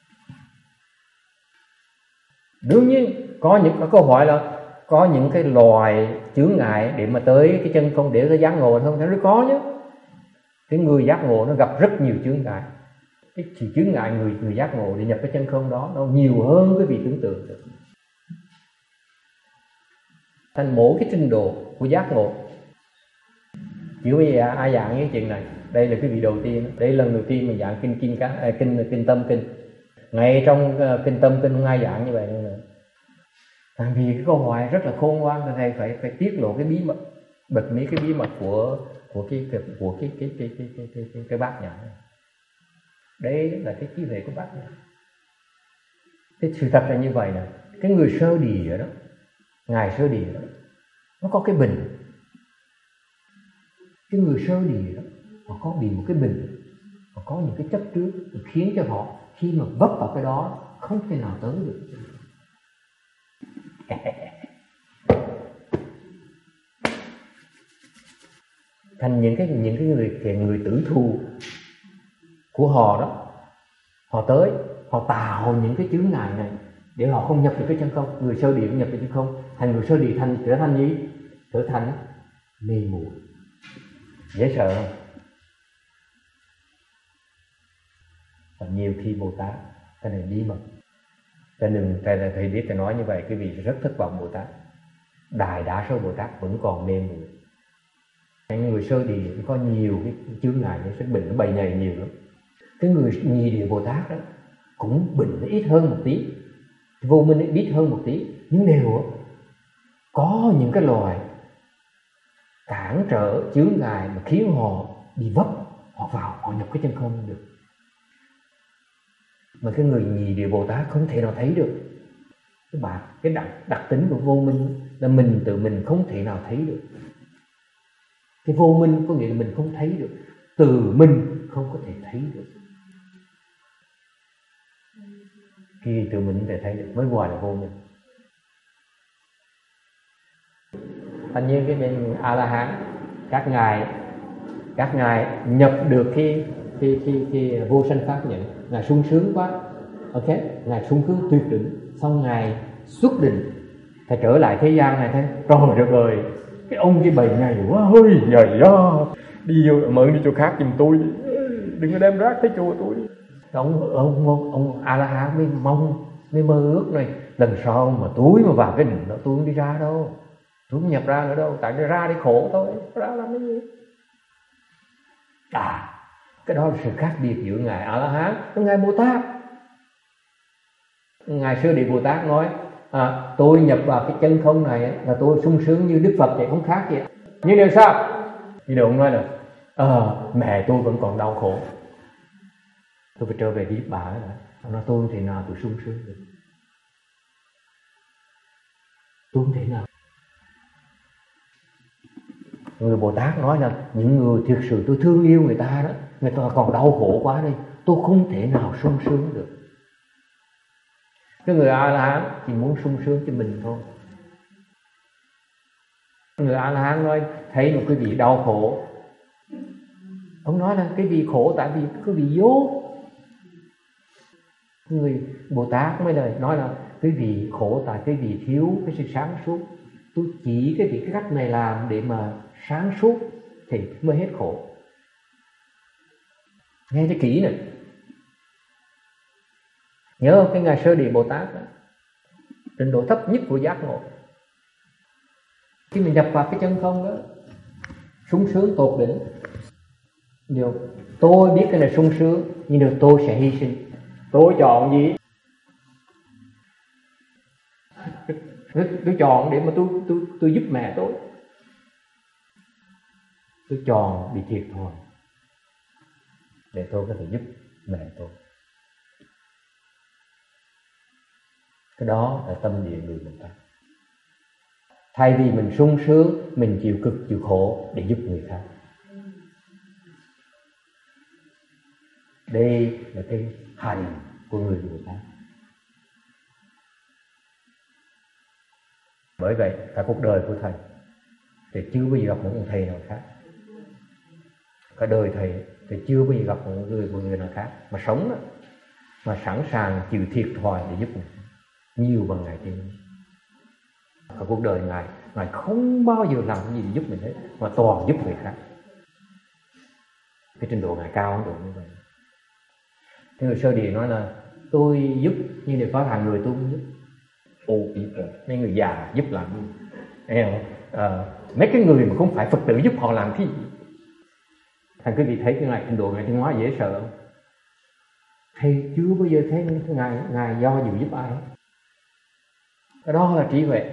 Đương nhiên có những có câu hỏi là có những cái loài chướng ngại để mà tới cái chân không để tới giác ngộ không? Nó có nhé. Cái người giác ngộ nó gặp rất nhiều chướng ngại. Cái chỉ chướng ngại người người giác ngộ để nhập cái chân không đó nó nhiều hơn cái vị tưởng tượng được. Thành mỗi cái trình độ của giác ngộ. Chỉ bây giờ ai giảng cái chuyện này? Đây là cái vị đầu tiên, đây là lần đầu tiên mình giảng kinh kinh cá kinh kinh tâm kinh. Ngay trong uh, kinh tâm kinh không ai giảng như vậy nữa. Tại vì cái câu hỏi rất là khôn ngoan, là thầy phải phải tiết lộ cái bí mật, bật mí cái bí mật của của cái của cái cái cái cái cái cái, cái, cái bát nhã này. Đây là cái trí huệ của bát nhã. Cái sự thật là như vậy nè, cái người sơ địa đó, ngài sơ địa đó, nó có cái bình. Cái người sơ địa đó, họ có bị một cái bình, họ có những cái chấp trước khiến cho họ khi mà vấp vào cái đó không thể nào tới được. Thành những cái những cái người cái người tử thù của họ đó, họ tới, họ tạo những cái chướng ngại này để họ không nhập được cái chân không. Người sơ địa nhập được chân không, thành người sơ địa thành trở thành gì? Trở thành mê muội. Dễ sợ không? Và nhiều khi Bồ Tát cái này bí mật, cho nên thầy thầy biết thầy nói như vậy, quý vị rất thất vọng Bồ Tát. Đại đa số Bồ Tát vẫn còn mê muội. Những người sơ địa có nhiều cái chướng ngại, cái bệnh nó bày nhầy nhiều lắm. Cái người nhị địa Bồ Tát đó cũng bệnh nó ít hơn một tí, vô minh nó ít hơn một tí, nhưng đều có những cái loài cản trở chướng ngại mà khiến họ bị vấp, họ vào họ nhập cái chân không được. Mà cái người nhị địa Bồ Tát không thể nào thấy được. Cái bạn cái đặc, đặc tính của vô minh là mình tự mình không thể nào thấy được. Cái vô minh có nghĩa là mình không thấy được, từ mình không có thể thấy được. Khi tự mình để thấy được mới gọi là vô minh. Tất nhiên cái bên A La Hán, các ngài các ngài nhập được khi khi khi khi vô sanh pháp nhận, ngài sung sướng quá, ok, ngài sung sướng tuyệt đỉnh, xong ngài xuất định, thầy trở lại thế gian này thấy trời đất ơi, cái ông cái bầy này quá hơi dày đó, đi vô mượn đi chỗ khác giùm tôi, đừng có đem rác tới chùa tôi. Ông ông ông, ông A La Hán mới mong mới mơ ước này, lần sau mà tôi mà vào cái định đó tôi không đi ra đâu, tôi không nhập ra nữa đâu, tại nó ra đi khổ thôi, ra làm cái gì? À, cái đó là sự khác biệt giữa ngài A La Hán với ngài Bồ Tát. Ngài Sơ Địa Bồ Tát nói à, tôi nhập vào cái chân không này là tôi sung sướng như Đức Phật vậy, không khác gì. Nhưng điều sao? Thì ông nói là à, mẹ tôi vẫn còn đau khổ, tôi phải trở về giúp bà ấy. Ông nói tôi không thể nào tôi sung sướng được, tôi không thể nào. Người Bồ Tát nói là những người thực sự tôi thương yêu người ta đó, người ta còn đau khổ quá đây, tôi không thể nào sung sướng được. Cái người A La Hán chỉ muốn sung sướng cho mình thôi. Người A La Hán nói thấy một cái vị đau khổ, ông nói là cái vị khổ tại vì cái vị vô. Người Bồ Tát mới lời nói là cái vị khổ tại cái vị thiếu cái sự sáng suốt. Tôi chỉ cái việc cái cách này làm để mà sáng suốt thì mới hết khổ. Nghe cho kỹ này. Nhớ không? Cái ngài Sơ Địa Bồ Tát đó, trình độ thấp nhất của giác ngộ, khi mình nhập vào cái chân không đó, sung sướng tột đỉnh. Điều tôi biết cái này sung sướng, nhưng điều tôi sẽ hy sinh. Tôi chọn gì? Tôi chọn để mà tôi tôi tôi giúp mẹ tôi. Tôi chọn bị thiệt thòi để tôi có thể giúp mẹ tôi. Cái đó là tâm địa người Bồ Tát. Thay vì mình sung sướng, mình chịu cực chịu khổ để giúp người khác. Đây là cái hành của người Bồ Tát. Bởi vậy cả cuộc đời của thầy thì chưa bao giờ gặp một thầy nào khác. Cả đời thầy thì chưa bao giờ gặp một người một người nào khác mà sống đó, mà sẵn sàng chịu thiệt thòi để giúp mình nhiều bằng Ngài Thiên. Cả cuộc đời Ngài Ngài không bao giờ làm cái gì để giúp mình hết, mà toàn giúp người khác. Cái trình độ Ngài cao độ như vậy. Thế người Sơ Địa nói là tôi giúp nhưng để có hàng người tôi không giúp. Old people, mấy người già giúp làm gì? Thấy không? À, mấy cái người mà không phải Phật tử giúp họ làm cái gì? Thành quý vị thấy cái Ngài trình độ Ngài Thiên Hóa dễ sợ không? Thầy chưa bao giờ thấy Ngài, Ngài do dự giúp ai hết. Đó là trí huệ.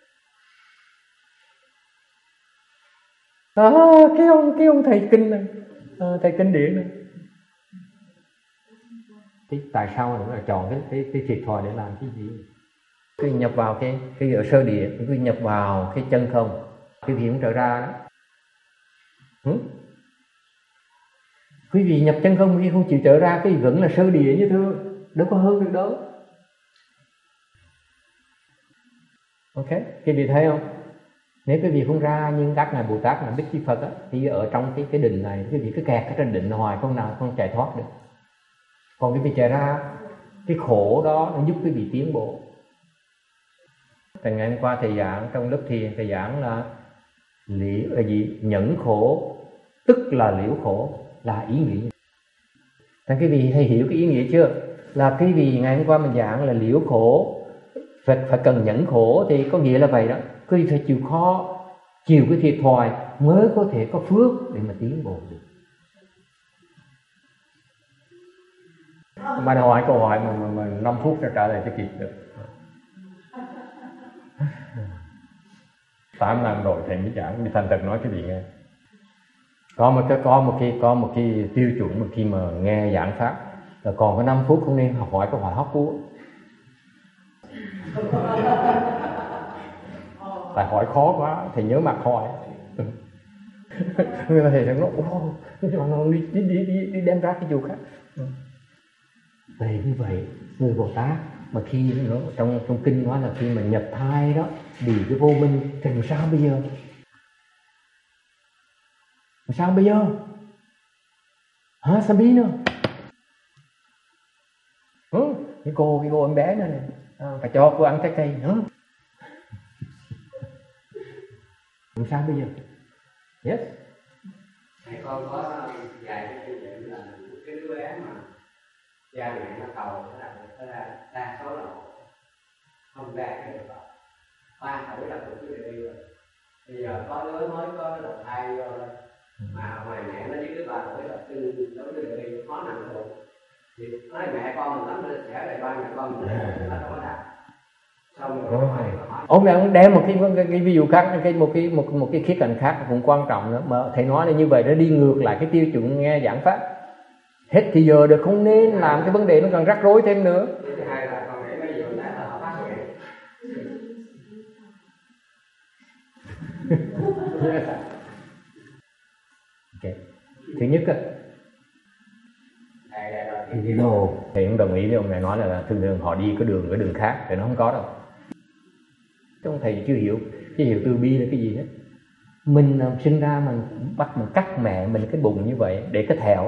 À, cái ông cái ông thầy kinh này, à, thầy kinh điển này. Thế tại sao nó lại chọn cái cái cái thiệt thòi để làm cái gì? Cứ nhập vào cái cái ở sơ địa, cứ nhập vào cái chân không, cái gì cũng trở ra đó. Ừ? Quý vị nhập chân không khi không chịu trở ra, cái vẫn là sơ địa như thưa, đâu có hơn được đâu. Ok, quý vị thấy không? Nếu quý vị không ra nhưng các ngài Bồ Tát, ngài Bích Chi Phật á, thì ở trong cái cái định này quý vị cứ kẹt ở trên định hoài, không nào không chạy thoát được. Còn quý vị chạy ra, cái khổ đó nó giúp quý vị tiến bộ. Từ ngày hôm qua thầy giảng trong lớp thiền, thầy giảng là liễu là gì? Nhẫn khổ tức là liễu khổ, là ý nghĩa. Thành quý vị hay hiểu cái ý nghĩa chưa? Là quý vị ngày hôm qua mình giảng là liễu khổ, phải, phải cần nhẫn khổ, thì có nghĩa là vậy đó. Quý vị phải chịu khó, chịu cái thiệt thòi mới có thể có phước để mà tiến bộ được. Mà hỏi câu hỏi mà, mà, mà năm phút ra trả lời cho kịp được. tám năm rồi thầy mới giảng, đi thành thật nói cái gì nghe. Có một cái có một cái có một cái tiêu chuẩn mà khi mà nghe giảng pháp là còn có năm phút không nên học hỏi câu hỏi hóc búa. Tại hỏi khó quá thầy nhớ mặt hỏi. Người ta thầy nói ô đi, đi, đi, đi, đi đem ra cái dù khác. Vậy như vậy người Bồ Tát mà khi nó trong trong kinh nói là khi mà nhập thai đó bị cái vô minh thì làm sao bây giờ? Làm sao bây giờ? Hả? Sao biết nữa? Ừ, cái cô cái cô em bé này, này. À, phải cho cô ăn trái cây nữa. Làm sao bây giờ? Yes. Mẹ con có dạy cái kinh nghiệm là cái đứa bé mà cha mẹ nó cầu nó đặt nó ra đa số là không ra cái được. Ba tuổi là được cái đi rồi. Bây giờ có đứa mới có đầu thai vô thôi. Mà ngoài mẹ nó với đứa ba tuổi là tương đối với đi khó nằm được. Thì nói mẹ con mình lắm nó sẽ lại ba mẹ con mình là đâu có đạt. Xong rồi ông này ông đem một cái, cái, cái ví dụ khác, cái một cái một một cái khía cạnh khác cũng quan trọng nữa mà thầy nói là như vậy nó đi ngược lại cái tiêu chuẩn nghe giảng pháp. Hết thì giờ được, không nên làm cái vấn đề nó còn rắc rối thêm nữa. Thứ hai là con nghĩ mấy vụ là họ phát hiện. Okay. Thứ nhất á, thì đồ thầy cũng đồng ý với ông này nói là, là thường thường họ đi cái đường cái đường khác thì nó không có đâu. Ông thầy chưa hiểu chưa hiểu từ bi là cái gì hết. Mình sinh ra mình bắt mình cắt mẹ mình cái bụng như vậy để cái thẹo.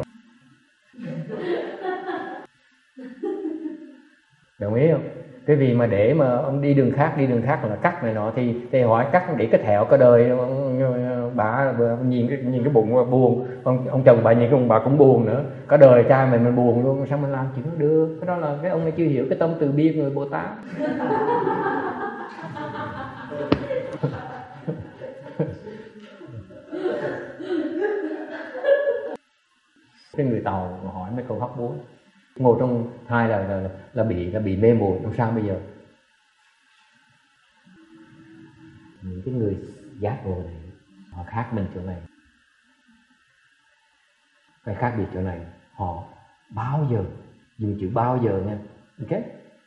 Đồng ý không? Cái vì mà để mà ông đi đường khác đi đường khác là cắt này nọ thì thầy hỏi cắt để cái thẹo cả đời. Bà nhìn cái nhìn cái bụng buồn, ông ông chồng bà nhìn cái bụng bà cũng buồn nữa, cả đời trai mình mình buồn luôn, sao mình làm chuyện đó được? Cái đó là cái ông này chưa hiểu cái tâm từ bi của người Bồ Tát. Cái người Tàu mà hỏi mấy câu hóc búa, ngồi trong hai là, là là bị là bị mê muội, làm sao bây giờ? Những cái người giác ngộ này họ khác mình chỗ này, cái khác biệt chỗ này, họ bao giờ dùng chữ bao giờ nha, ok?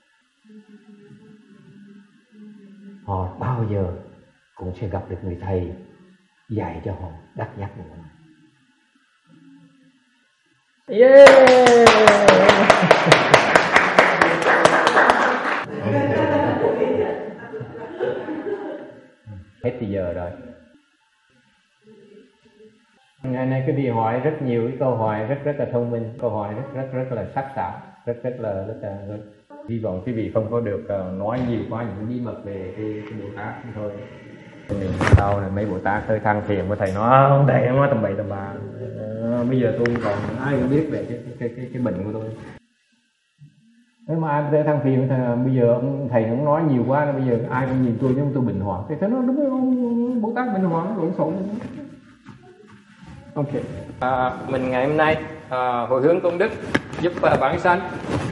Họ bao giờ cũng sẽ gặp được người thầy dạy cho họ đắc giác ngộ này. Yeah. Hết thì giờ rồi. Ngày nay cái đi hỏi rất nhiều cái câu hỏi rất rất là thông minh, câu hỏi rất rất rất là sắc sảo, rất rất là rất là rất. Hy vọng quý vị không có được uh, nói nhiều quá những bí mật về cái, cái Bồ Tát thôi. Mình sau này mấy Bồ Tát hơi than phiền của thầy nói không thầy nói tầm bậy tầm bạ. Uh, bây giờ tôi còn ai cũng biết về cái cái cái cái bệnh của tôi. Nếu mà ai sẽ than phiền thầy, bây giờ ông thầy cũng nói nhiều quá, bây giờ ai cũng nhìn tôi giống tôi bệnh hoạn. Thầy thấy nó đúng không? Bồ Tát bệnh hoạn lộn xộn. Ok. À, mình ngày hôm nay à, hồi hướng công đức giúp à, bản sanh